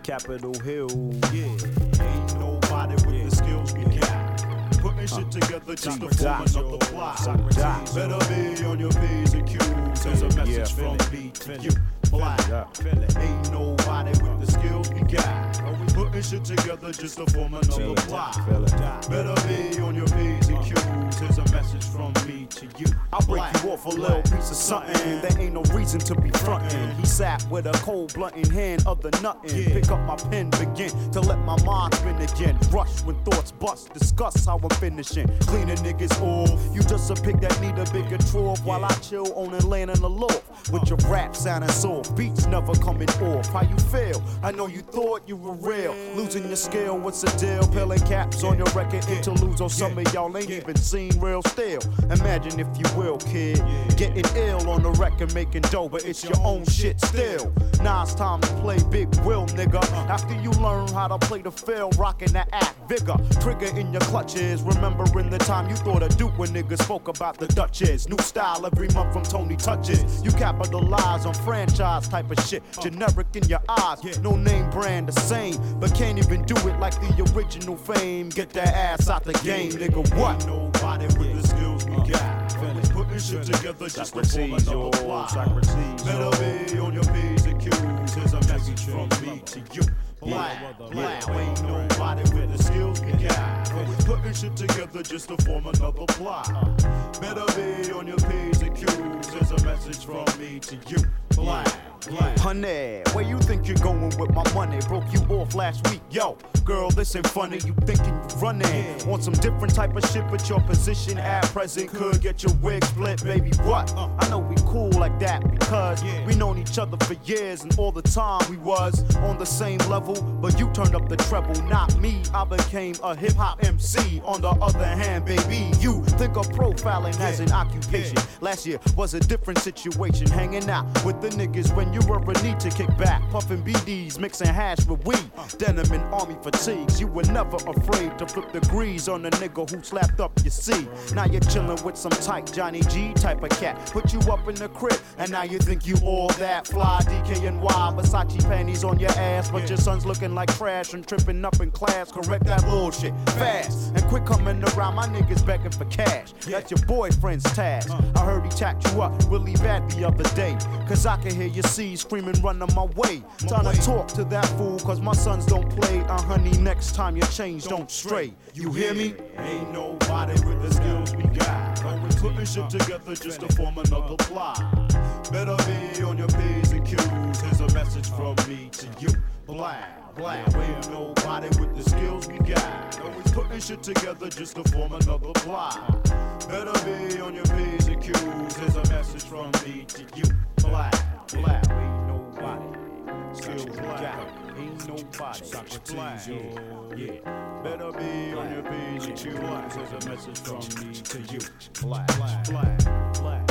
Capitol Hill. Yeah, ain't nobody with the skills we got. Putting shit together just to form another plot. Better be on your P's and Q's. There's a message from me to you. Black, ain't nobody with the skills we got. Putting shit together just to form another plot. Better be on your P's and Q's. Here's a message from me to you. I'll break you off a little piece of something. There ain't no reason to be frontin'. He sat with a cold blunt in hand, other nuttin'. Pick up my pen, begin to let my mind spin again. Rush when thoughts bust, discuss how I'm finishing. Cleaning niggas off. You just a pig that need a bigger trough while I chill on and land in the loft. With your rap sounding soft, beats never coming off. How you feel? I know you thought you were real. Losing your scale, what's the deal? Peeling caps on your record, interludes on some of y'all ain't even seen real still. Imagine if you will, kid. Getting ill on the record, making dough, but it's your own shit still. Now it's time to play Big Will, nigga. After you learn how to play the field, rocking that act vigor. Trigger in your clutches, remembering the time you thought of Duke when niggas spoke about the Duchess. New style every month from Tony Touches. You capitalize on franchise type of shit. Generic in your eyes, no name brand the same, but can't even do it like the original fame. Get that ass out the game, nigga. What? Ain't nobody with the skills we got. Putting shit together just to form another plot. Better be on your P's and Q's. Here's a message from me to you. Black, ain't nobody with the skills we got. Putting shit together just to form another plot. Better be on your P's and Q's. Here's a message from me to you. Black. Honey, where you think you're going with my money? Broke you off last week, yo. Girl, this ain't funny. You thinking you running? Want some different type of shit, but your position at present could get your wig split, baby. What? I know we cool like that because we known each other for years, and all the time we was on the same level. But you turned up the treble, not me. I became a hip hop MC. On the other hand, baby, you think of profiling as an occupation. Last year was a different situation, hanging out with the niggas when you were a need to kick back, puffing BDs, mixing hash with weed, denim and army fatigues. You were never afraid to flip the grease on the nigga who slapped up your C. Now you're chilling with some tight Johnny G type of cat, put you up in the crib, and now you think you all that fly. DKNY, Versace panties on your ass, but your son's looking like trash and tripping up in class. Correct that bullshit fast and quit coming around my niggas begging for cash. That's your boyfriend's task. I heard he tacked you up really bad the other day, cause I can hear your C's screaming running my way. Time to talk to that fool, cause my sons don't play. Honey, next time your chains don't stray. You hear me? Ain't nobody with the skills we got. Always putting shit together just to form another plot. Better be on your P's and Q's. Here's a message from me to you. Black, ain't nobody with the skills we got. Always putting shit together just to form another plot. Better be on your P's and Q's. Here's a message from me to you. Black, ain't nobody. Skills we got. Ain't nobody. Socrates, yeah. Better be on your P's and Q's. Here's a message from me to you. Black.